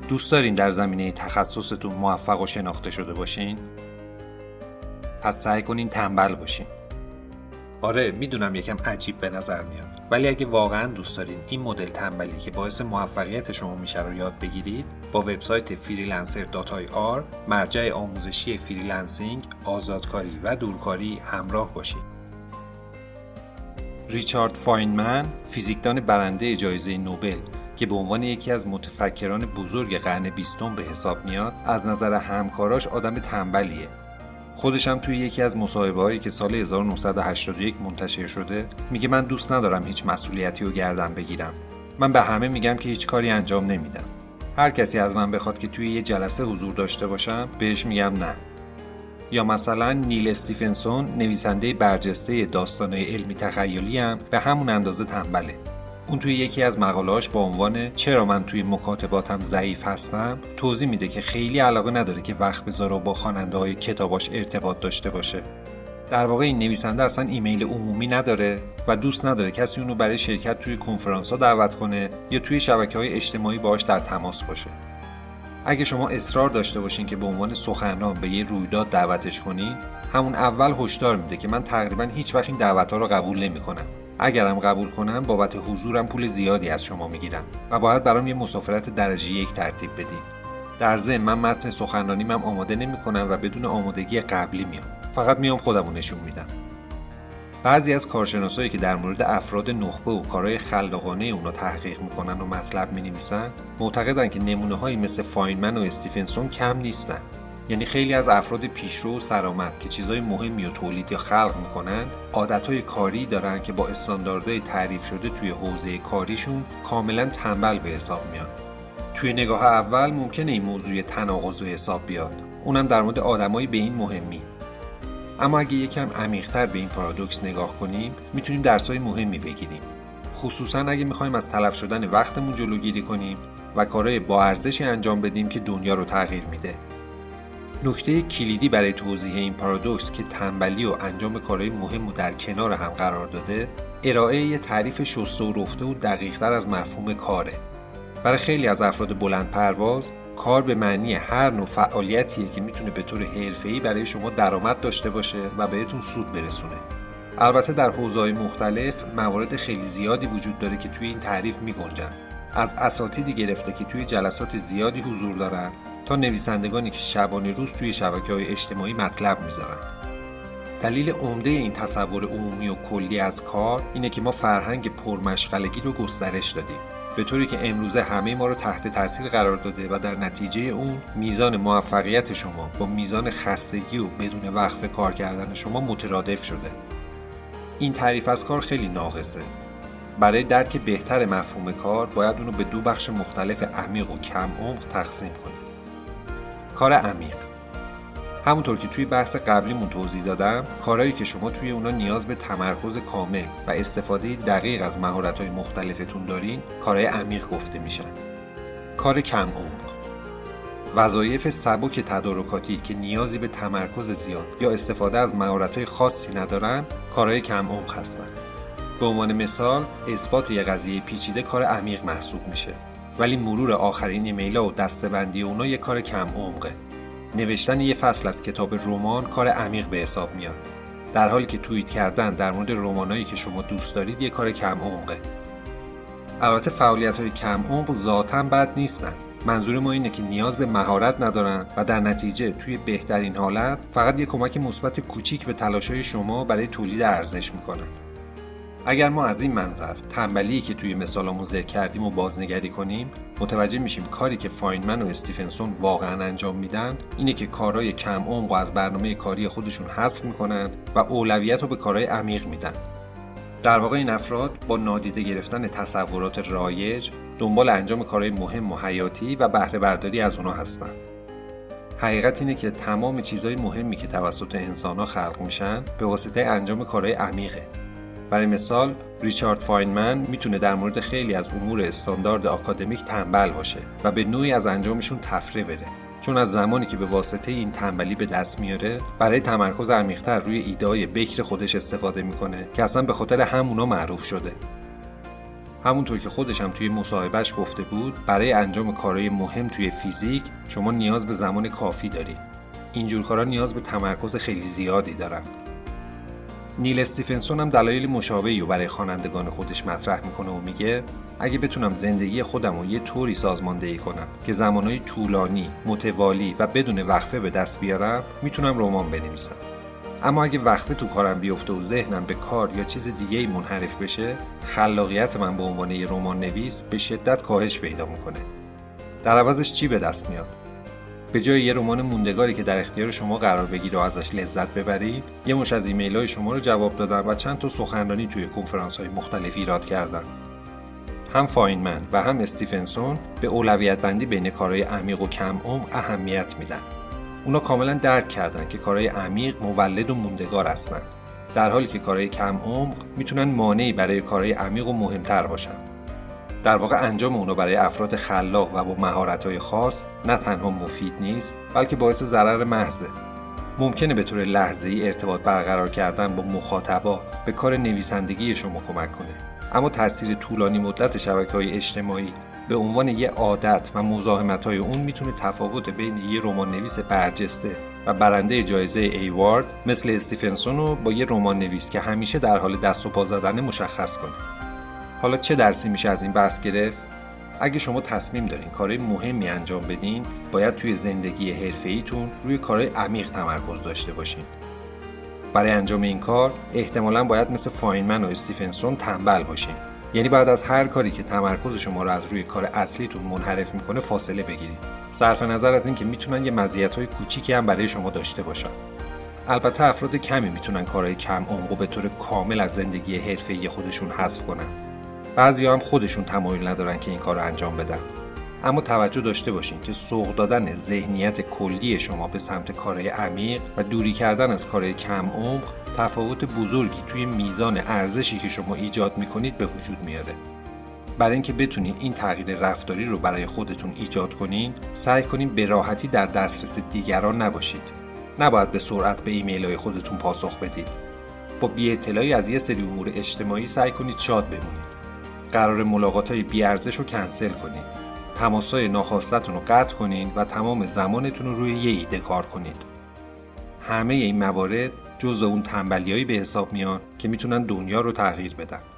دوست دارین در زمینه تخصصتون موفق و شناخته شده باشین؟ پس سعی کنین تنبل باشین. آره میدونم یکم عجیب به نظر میاد، ولی اگه واقعا دوست دارین این مدل تنبلی که باعث موفقیت شما میشه رو یاد بگیرید، با وبسایت freelancer.ir مرجع آموزشی فریلنسینگ، آزادکاری و دورکاری همراه باشید. ریچارد فاینمن، فیزیکدان برنده جایزه نوبل که به عنوان یکی از متفکران بزرگ قرن 20 به حساب میاد، از نظر همکاراش آدم تنبلیه. خودش هم توی یکی از مصاحبه‌هایی که سال 1981 منتشر شده میگه من دوست ندارم هیچ مسئولیتی رو گردن بگیرم. من به همه میگم که هیچ کاری انجام نمیدم. هر کسی از من بخواد که توی یه جلسه حضور داشته باشم بهش میگم نه. یا مثلا نیل استیفنسون، نویسنده برجسته داستان‌های علمی تخیلی هم به همون اندازه تنبله. اون توی یکی از مقاله‌هاش با عنوان چرا من توی مکاتباتم ضعیف هستم توضیح میده که خیلی علاقه نداره که وقت بذاره و با خواننده‌های کتاباش ارتباط داشته باشه. در واقع این نویسنده اصلا ایمیل عمومی نداره و دوست نداره کسی اونو برای شرکت توی کنفرانس‌ها دعوت کنه یا توی شبکه‌های اجتماعی باهاش در تماس باشه. اگه شما اصرار داشته باشین که به عنوان سخنران به یه رویداد دعوتش کنین، همون اول هشدار میده که من تقریبا هیچ وقت این دعوت‌ها رو قبول نمی‌کنم. اگرم قبول کنم بابت حضورم پول زیادی از شما میگیرم و باید برام یه مسافرت درجه 1 ترتیب بدین. در ضمن من متن سخنرانیم هم آماده نمی‌کنم و بدون آمادگی قبلی میام. فقط میام خودمو نشون میدم. بعضی از کارشناسایی که در مورد افراد نخبه و کارهای خلاقانه اونا تحقیق میکنن و مطلب مینویسن، معتقدن که نمونه‌هایی مثل فاینمن و استیفنسون کم نیستن. یعنی خیلی از افراد پیشرو و سرآمد که چیزای مهمی رو تولید یا خلق میکنن، عادتهای کاری دارن که با استانداردهای تعریف شده توی حوزه کاریشون کاملا تنبل به حساب میان. توی نگاه اول ممکنه این موضوع تناقض به حساب بیاد، اونم در مورد آدمایی به این مهمی. اما اگه یکم عمیق‌تر به این پارادوکس نگاه کنیم، میتونیم درسای مهمی بگیریم. خصوصا اگه میخوایم از تلف شدن وقتمون جلوگیری کنیم و کارهای با ارزشی انجام بدیم که دنیا رو تغییر میده. نکته کلیدی برای توضیح این پارادوکس که تنبلی و انجام کارهای مهم رو در کنار هم قرار داده، ارائه یه تعریف شسته و رفته و دقیق‌تر از مفهوم کاره. برای خیلی از افراد بلند پرواز، کار به معنی هر نوع فعالیتیه که میتونه به طور حرفه‌ای برای شما درآمد داشته باشه و بهتون سود برسونه. البته در حوزه‌های مختلف موارد خیلی زیادی وجود داره که توی این تعریف می‌گنجن. از اساتیدی گرفته که توی جلسات زیادی حضور دارن تا نویسندگانی که شبانه روز توی شبکه‌های اجتماعی مطلب میذارن. دلیل عمده این تصور عمومی و کلی از کار اینه که ما فرهنگ پرمشغلگی رو گسترش دادیم، به طوری که امروزه همه ما رو تحت تاثیر قرار داده و در نتیجه اون میزان موفقیت شما با میزان خستگی و بدون وقفه کار کردن شما مترادف شده. این تعریف از کار خیلی ناقصه. برای درک بهتر مفهوم کار باید اونو به دو بخش مختلف عمیق و کم عمق تقسیم کنیم. کار عمیق، همونطور که توی بحث قبلیمون توضیح دادم، کارهایی که شما توی اونا نیاز به تمرکز کامل و استفاده دقیق از مهارت‌های مختلفتون دارین، کارهای عمیق گفته میشن. کار کم عمق، وظایف سبک تدارکاتی که نیازی به تمرکز زیاد یا استفاده از مهارت‌های خاصی ندارن، کارهای کم عمق هستن. به عنوان مثال، اثبات یه قضیه پیچیده کار عمیق محسوب میشه، ولی مرور آخرین ایمیل‌ها و دسته‌بندی اونا یه کار کم عمقه. نوشتن یه فصل از کتاب رمان کار عمیق به حساب میاد، در حالی که توییت کردن در مورد رمانایی که شما دوست دارید یه کار کم عمقه. البته فعالیت‌های کم عمق ذاتاً بد نیستن. منظور ما اینه که نیاز به مهارت ندارن و در نتیجه توی بهترین حالت فقط یه کمک مثبت کوچیک به تلاش‌های شما برای تولید ارزش میکنن. اگر ما از این منظر تنبلی که توی مثالمون ذکر کردیم و بازنگری کنیم، متوجه میشیم کاری که فاینمن و استیفنسون واقعا انجام میدن اینه که کارهای کم عمق از برنامه کاری خودشون حذف میکنن و اولویت رو به کارهای عمیق میدن. در واقع این افراد با نادیده گرفتن تصورات رایج دنبال انجام کارهای مهم و حیاتی و بهره برداری از اونها هستن. حقیقت اینه که تمام چیزهای مهمی که توسط انسان‌ها خلق میشن به واسطه انجام کارهای عمیقه. برای مثال، ریچارد فاینمن میتونه در مورد خیلی از امور استاندارد آکادمیک تنبل باشه و به نوعی از انجامشون تفره بره، چون از زمانی که به واسطه این تنبلی به دست میاره برای تمرکز عمیق‌تر روی ایده‌های بکر خودش استفاده میکنه که اصلا به خاطر همونا معروف شده. همونطور که خودش هم توی مصاحبهش گفته بود، برای انجام کارهای مهم توی فیزیک شما نیاز به زمان کافی دارید. اینجور کارا نیاز به تمرکز خیلی زیادی دارن. نیل استیفنسون هم دلایل مشابهی رو برای خوانندگان خودش مطرح میکنه و میگه اگه بتونم زندگی خودم رو یه طوری سازماندهی کنم که زمانهای طولانی، متوالی و بدون وقفه به دست بیارم، میتونم رمان بنویسم. اما اگه وقفه تو کارم بیفته و ذهنم به کار یا چیز دیگه‌ای منحرف بشه، خلاقیت من به عنوان یه رمان نویس به شدت کاهش پیدا میکنه. در عوضش چی به دست میاد؟ به جای یه رمان موندگاری که در اختیار شما قرار بگیره و ازش لذت ببرید، یه مش از ایمیل‌های شما رو جواب دادن و چند تا سخنرانی توی کنفرانس‌های مختلف ایراد کردن. هم فاینمن و هم استیفنسون به اولویت بندی بین کارهای عمیق و کم عمق اهمیت میدن. اونا کاملا درک کردن که کارهای عمیق مولد و موندگار هستن، در حالی که کارهای کم عمق میتونن مانعی برای کارهای عمیق و مهمتر باشن. در واقع انجام اونا برای افراد خلاق و با مهارت‌های خاص نه تنها مفید نیست، بلکه باعث ضرر محضه. ممکنه به طور لحظه‌ای ارتباط برقرار کردن با مخاطبا به کار نویسندگی شما کمک کنه، اما تأثیر طولانی مدت شبکه‌های اجتماعی به عنوان یه عادت و مزاحمت‌های اون میتونه تفاوت بین یه رمان نویس برجسته و برنده جایزه ایوارد مثل استیفنسون رو با یه رمان نویس که همیشه در حال دست و پا زدن مشخص کنه. حالا چه درسی میشه از این بحث گرفت؟ اگه شما تصمیم دارین کارهای مهمی انجام بدین، باید توی زندگی حرفه‌ایتون روی کارهای عمیق تمرکز داشته باشین. برای انجام این کار احتمالاً باید مثل فاینمن و استیفنسون تنبل باشین. یعنی بعد از هر کاری که تمرکز شما رو از روی کار اصلیتون منحرف میکنه فاصله بگیرید. صرف نظر از این که میتونن یه مزیت‌های کوچیکی هم برای شما داشته باشن. البته افراد کمی میتونن کارهای کم عمق به طور کامل از زندگی حرفه‌ای خودشون حذف کنن. بعضیا هم خودشون تمایل ندارن که این کار رو انجام بدن. اما توجه داشته باشین که سوق دادن ذهنیت کلی شما به سمت کارهای عمیق و دوری کردن از کارهای کم عمق تفاوت بزرگی توی میزان ارزشی که شما ایجاد میکنید به وجود میاره. برای اینکه بتونین این تغییر رفتاری رو برای خودتون ایجاد کنین، سعی کنین به راحتی در دسترس دیگران نباشید. نباید به سرعت به ایمیل‌های خودتون پاسخ بدید. با بی‌اطلاعی از یه سری امور اجتماعی سعی کنید شاد بمونید. قرار ملاقات‌های بی‌ارزش رو کنسل کنید. تماس‌های ناخواسته‌تون رو قطع کنید و تمام زمانتون رو روی یه ایده کار کنید. همه این موارد جزء اون تنبلیایی به حساب میان که میتونن دنیا رو تغییر بدن.